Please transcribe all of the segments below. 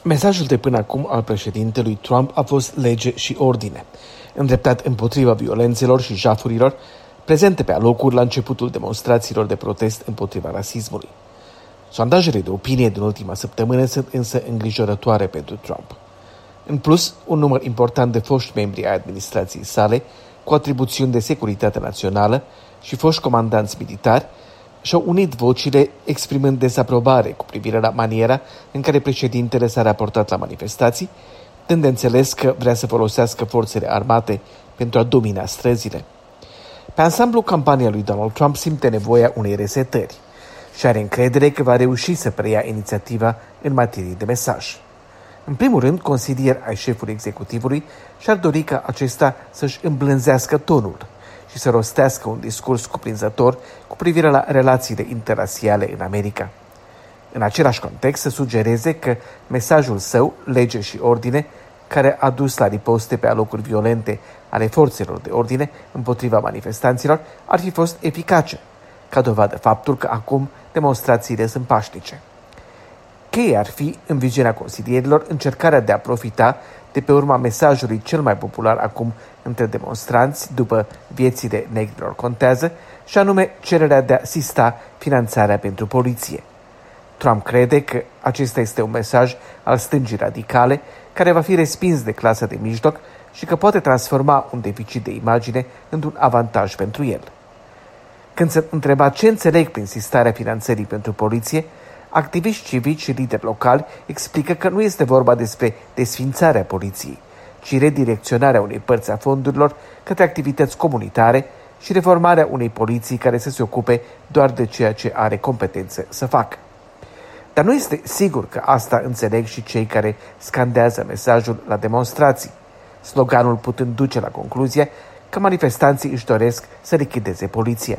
Mesajul de până acum al președintelui Trump a fost lege și ordine, îndreptat împotriva violențelor și jafurilor prezente pe alocuri la începutul demonstrațiilor de protest împotriva rasismului. Sondajele de opinie din ultima săptămână sunt însă îngrijorătoare pentru Trump. În plus, un număr important de foști membri ai administrației sale, cu atribuțiuni de securitate națională și foști comandanți militari, și-au unit vocile exprimând dezaprobare cu privire la maniera în care președintele s-a raportat la manifestații, dând de înțeles că vrea să folosească forțele armate pentru a domina străzile. Pe ansamblu, campania lui Donald Trump simte nevoia unei resetări și are încredere că va reuși să preia inițiativa în materie de mesaj. În primul rând, consilieri ai șefului executivului și-ar dori ca acesta să-și îmblânzească tonul și să rostească un discurs cuprinzător cu privire la relațiile interrasiale în America. În același context, să sugereze că mesajul său, lege și ordine, care a dus la riposte pe alocuri violente ale forțelor de ordine împotriva manifestanților, ar fi fost eficace, ca dovadă faptul că acum demonstrațiile sunt pașnice. Cheia ar fi, în viziunea consilierilor, încercarea de a profita de pe urma mesajului cel mai popular acum între demonstranți după viețile negrilor contează, și anume cererea de a asista finanțarea pentru poliție. Trump crede că acesta este un mesaj al stângii radicale care va fi respins de clasa de mijloc și că poate transforma un deficit de imagine într-un avantaj pentru el. Când se întreba ce înțeleg prin sistarea finanțării pentru poliție, activiști civici și lideri locali explică că nu este vorba despre desfințarea poliției, ci redirecționarea unei părți a fondurilor către activități comunitare și reformarea unei poliții care să se ocupe doar de ceea ce are competență să facă. Dar nu este sigur că asta înțeleg și cei care scandează mesajul la demonstrații, sloganul putând duce la concluzia că manifestanții își doresc să lichideze poliția.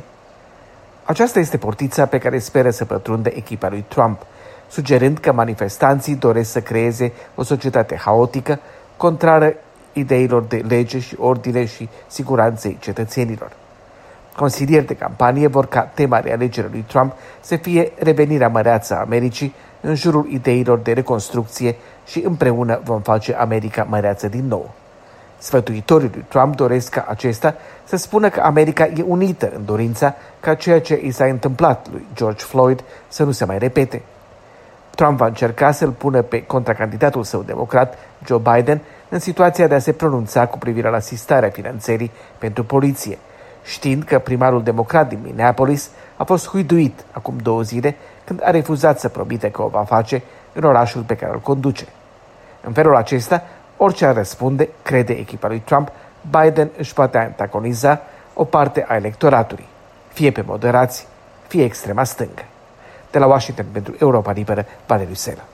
Aceasta este portița pe care speră să pătrundă echipa lui Trump, sugerând că manifestanții doresc să creeze o societate haotică, contrară ideilor de lege și ordine și siguranței cetățenilor. Consilieri de campanie vor ca tema realegerii lui Trump să fie revenirea măreață a Americii în jurul ideilor de reconstrucție și împreună vom face America măreață din nou. Sfătuitorii lui Trump doresc ca acesta să spună că America e unită în dorința ca ceea ce i s-a întâmplat lui George Floyd să nu se mai repete. Trump va încerca să-l pună pe contracandidatul său democrat, Joe Biden, în situația de a se pronunța cu privire la asistarea finanțării pentru poliție, știind că primarul democrat din Minneapolis a fost huiduit acum 2 zile când a refuzat să promite că o va face în orașul pe care îl conduce. În felul acesta, orice ar răspunde, crede echipa lui Trump, Biden își poate antagoniza o parte a electoratului, fie pe moderați, fie extrema stângă. De la Washington pentru Europa Liberă, Valeriu Sela.